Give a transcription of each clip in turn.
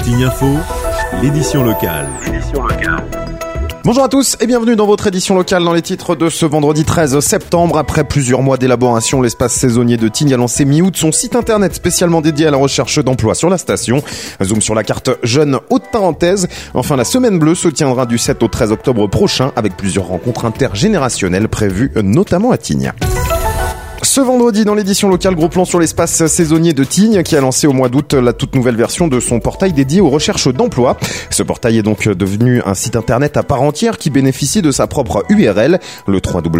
Tignes Info, l'édition locale. Bonjour à tous et bienvenue dans votre édition locale. Dans les titres de ce vendredi 13 septembre, après plusieurs mois d'élaboration, l'espace saisonnier de Tignes a lancé mi-août son site internet spécialement dédié à la recherche d'emploi sur la station. Zoom sur la carte jeune Haute-Tarentaise. Enfin, la semaine bleue se tiendra du 7 au 13 octobre prochain avec plusieurs rencontres intergénérationnelles prévues notamment à Tignes. Ce vendredi, dans l'édition locale, gros plan sur l'espace saisonnier de Tignes qui a lancé au mois d'août la toute nouvelle version de son portail dédié aux recherches d'emploi. Ce portail est donc devenu un site internet à part entière qui bénéficie de sa propre URL, le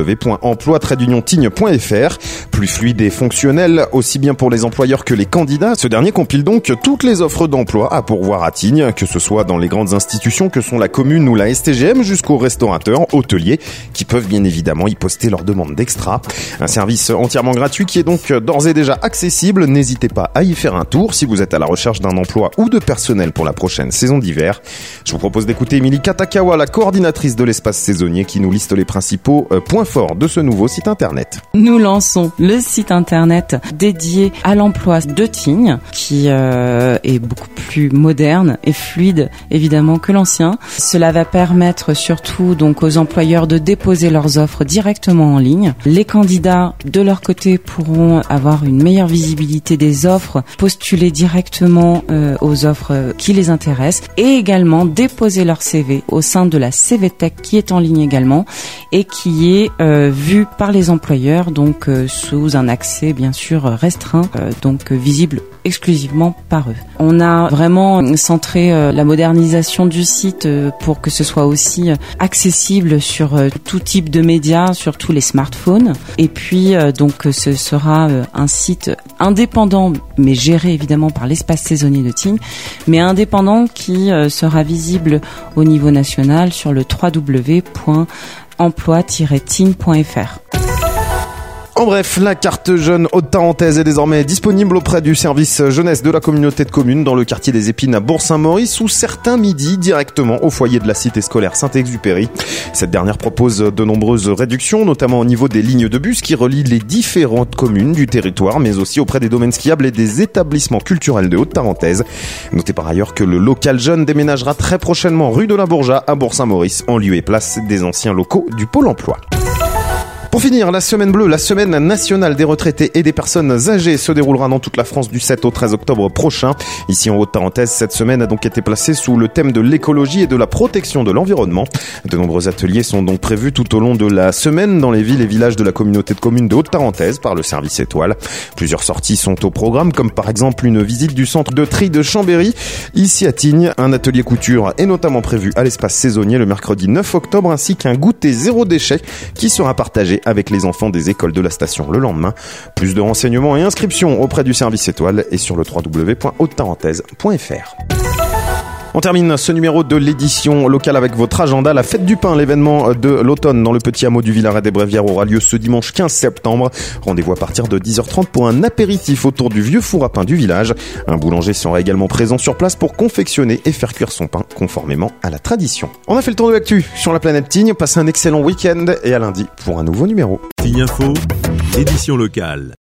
www.emploi-tignes.fr. Plus fluide et fonctionnel, aussi bien pour les employeurs que les candidats, ce dernier compile donc toutes les offres d'emploi à pourvoir à Tignes, que ce soit dans les grandes institutions que sont la commune ou la STGM jusqu'aux restaurateurs, hôteliers, qui peuvent bien évidemment y poster leurs demandes d'extra. Un service entièrement gratuit qui est donc d'ores et déjà accessible. N'hésitez pas à y faire un tour si vous êtes à la recherche d'un emploi ou de personnel pour la prochaine saison d'hiver. Je vous propose d'écouter Émilie Katakawa, la coordinatrice de l'espace saisonnier, qui nous liste les principaux points forts de ce nouveau site internet. Nous lançons le site internet dédié à l'emploi de Tignes qui est beaucoup plus moderne et fluide évidemment que l'ancien. Cela va permettre surtout donc aux employeurs de déposer leurs offres directement en ligne. Les candidats de leur côté pourront avoir une meilleure visibilité des offres, postuler directement aux offres qui les intéressent et également déposer leur CV au sein de la CVTech qui est en ligne également et qui est vue par les employeurs donc sous un accès bien sûr restreint, donc visible exclusivement par eux. On a vraiment centré la modernisation du site pour que ce soit aussi accessible sur tout type de médias, sur tous les smartphones. Et puis donc ce sera un site indépendant, mais géré évidemment par l'espace saisonnier de Tignes, mais indépendant qui sera visible au niveau national sur le www.emploi-tignes.fr. En bref, la carte jeune Haute-Tarentaise est désormais disponible auprès du service jeunesse de la communauté de communes dans le quartier des Épines à Bourg-Saint-Maurice ou certains midis directement au foyer de la cité scolaire Saint-Exupéry. Cette dernière propose de nombreuses réductions, notamment au niveau des lignes de bus qui relient les différentes communes du territoire, mais aussi auprès des domaines skiables et des établissements culturels de Haute-Tarentaise. Notez par ailleurs que le local jeune déménagera très prochainement rue de la Bourgeat à Bourg-Saint-Maurice en lieu et place des anciens locaux du Pôle emploi. Pour finir, la semaine bleue, la semaine nationale des retraités et des personnes âgées se déroulera dans toute la France du 7 au 13 octobre prochain. Ici en Haute-Tarentaise, cette semaine a donc été placée sous le thème de l'écologie et de la protection de l'environnement. De nombreux ateliers sont donc prévus tout au long de la semaine dans les villes et villages de la communauté de communes de Haute-Tarentaise par le service Étoile. Plusieurs sorties sont au programme, comme par exemple une visite du centre de tri de Chambéry. Ici à Tignes, un atelier couture est notamment prévu à l'espace saisonnier le mercredi 9 octobre, ainsi qu'un goûter zéro déchet qui sera partagé avec les enfants des écoles de la station le lendemain. Plus de renseignements et inscriptions auprès du service Étoile et sur le www.haute-tarentaise.fr. On termine ce numéro de l'édition locale avec votre agenda. La fête du pain, l'événement de l'automne dans le petit hameau du Villaret des Brévières, aura lieu ce dimanche 15 septembre. Rendez-vous à partir de 10h30 pour un apéritif autour du vieux four à pain du village. Un boulanger sera également présent sur place pour confectionner et faire cuire son pain conformément à la tradition. On a fait le tour de l'actu sur la planète Tignes. Passez un excellent week-end et à lundi pour un nouveau numéro. Tignes Info, édition locale.